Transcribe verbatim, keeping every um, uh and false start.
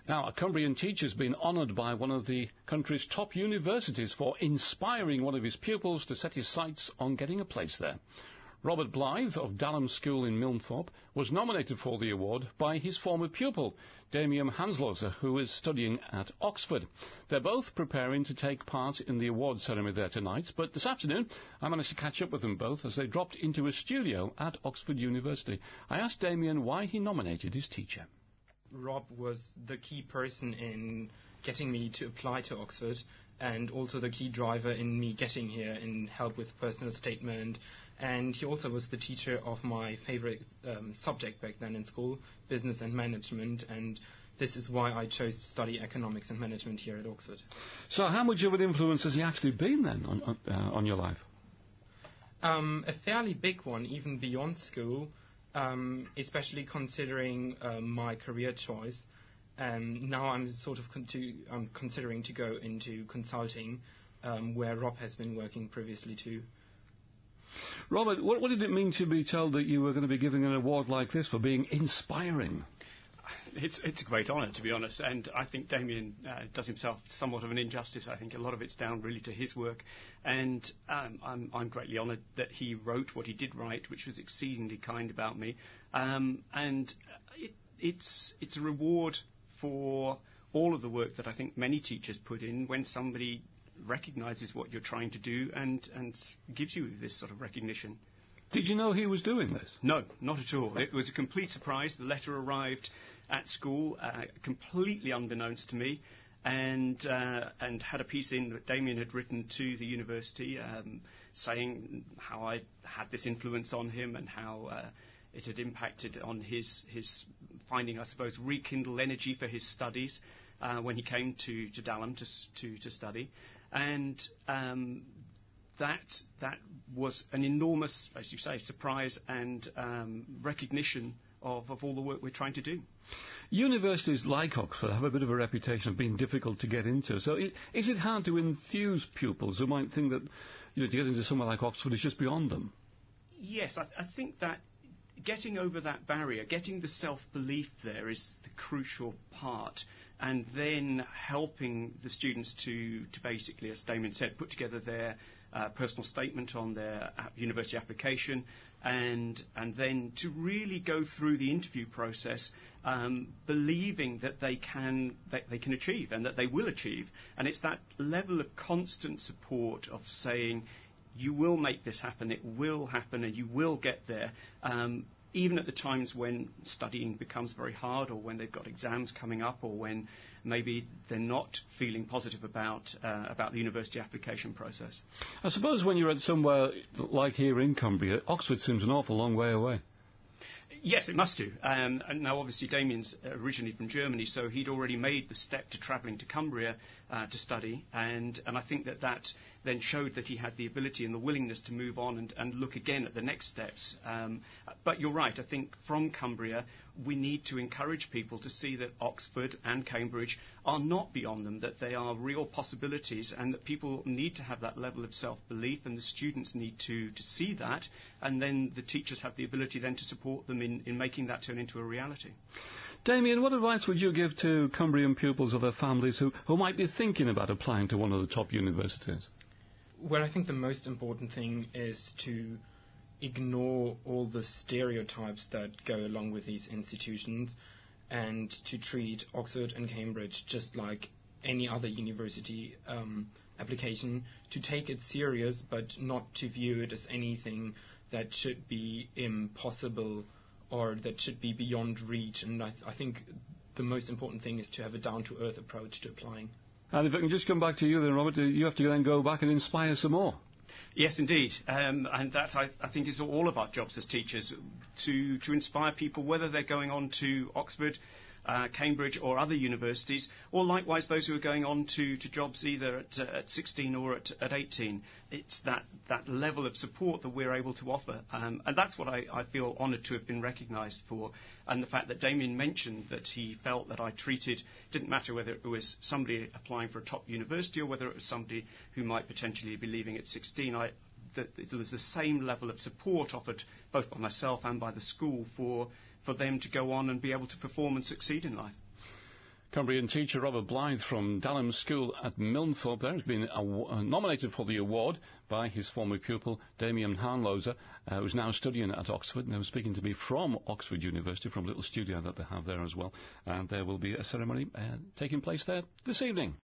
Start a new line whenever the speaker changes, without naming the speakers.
Now, a Cumbrian teacher has been honoured by one of the country's top universities for inspiring one of his pupils to set his sights on getting a place there. Robert Blythe of Dalham School in Milnthorpe was nominated for the award by his former pupil, Damien Hansloser, who is studying at Oxford. They're both preparing to take part in the award ceremony there tonight, but this afternoon I managed to catch up with them both as they dropped into a studio at Oxford University. I asked Damien why he nominated his teacher.
Rob was the key person in getting me to apply to Oxford, and also the key driver in me getting here in help with personal statement. And he also was the teacher of my favorite um, subject back then in school, business and management, and this is why I chose to study economics and management here at Oxford.
So how much of an influence has he actually been then on, on, uh, on your life?
Um, a fairly big one, even beyond school. Um, especially considering um, my career choice. Um, now I'm sort of con- to, I'm considering to go into consulting, um, where Rob has been working previously too.
Robert, what, what did it mean to be told that you were going to be giving an award like this for being inspiring?
It's, it's a great honour, to be honest, and I think Damien uh, does himself somewhat of an injustice. I think a lot of it's down really to his work, and um, I'm, I'm greatly honoured that he wrote what he did write, which was exceedingly kind about me, um, and it, it's, it's a reward for all of the work that I think many teachers put in when somebody recognises what you're trying to do and, and gives you this sort of recognition.
Did you know he was doing this?
No, not at all. It was a complete surprise. The letter arrived at school, uh, completely unbeknownst to me, and uh, and had a piece in that Damien had written to the university um, saying how I had this influence on him and how uh, it had impacted on his, his finding, I suppose, rekindle energy for his studies uh, when he came to, to Dalham to, to, to study. And um, That that was an enormous, as you say, surprise and um, recognition of, of all the work we're trying to do.
Universities like Oxford have a bit of a reputation of being difficult to get into. So it, is it hard to enthuse pupils who might think that, you know, to get into somewhere like Oxford is just beyond them?
Yes, I, I think that getting over that barrier, getting the self-belief there is the crucial part, and then helping the students to, to basically, as Damien said, put together their uh, personal statement on their uh, university application, and and then to really go through the interview process, um, believing that they can that they can achieve and that they will achieve. And it's that level of constant support of saying, you will make this happen, it will happen, and you will get there, um, even at the times when studying becomes very hard, or when they've got exams coming up, or when maybe they're not feeling positive about uh, about the university application process.
I suppose when you're at somewhere like here in Cumbria, Oxford seems an awful long way away.
Yes, it must do. Um, and now, obviously, Damien's originally from Germany, so he'd already made the step to travelling to Cumbria uh, to study, and, and I think that that then showed that he had the ability and the willingness to move on and, and look again at the next steps. Um, but you're right, I think from Cumbria, we need to encourage people to see that Oxford and Cambridge are not beyond them, that they are real possibilities, and that people need to have that level of self-belief, and the students need to, to see that, and then the teachers have the ability then to support them in, in making that turn into a reality.
Damien, what advice would you give to Cumbrian pupils or their families who, who might be thinking about applying to one of the top universities?
Well, I think the most important thing is to ignore all the stereotypes that go along with these institutions, and to treat Oxford and Cambridge just like any other university um, application, to take it serious but not to view it as anything that should be impossible or that should be beyond reach. And I, th- I think the most important thing is to have a down-to-earth approach to applying.
And if I can just come back to you then, Robert, you have to then go back and inspire some more.
Yes, indeed. Um, and that, I, I think, is all of our jobs as teachers, to, to inspire people, whether they're going on to Oxford, uh, Cambridge or other universities, or likewise those who are going on to, to jobs either at, uh, at sixteen or at, at eighteen. It's that, that level of support that we're able to offer. Um, and that's what I, I feel honoured to have been recognised for. And the fact that Damien mentioned that he felt that I treated, didn't matter whether it was somebody applying for a top university or whether it was somebody who might potentially be leaving at sixteen, I, that there was the same level of support offered both by myself and by the school for, for them to go on and be able to perform and succeed in life.
Cumbrian teacher Robert Blythe from Dalham School at Milnthorpe there has been uh, nominated for the award by his former pupil Damien Harnloser, uh, who's now studying at Oxford, and they were speaking to me from Oxford University, from a little studio that they have there as well, and there will be a ceremony uh, taking place there this evening.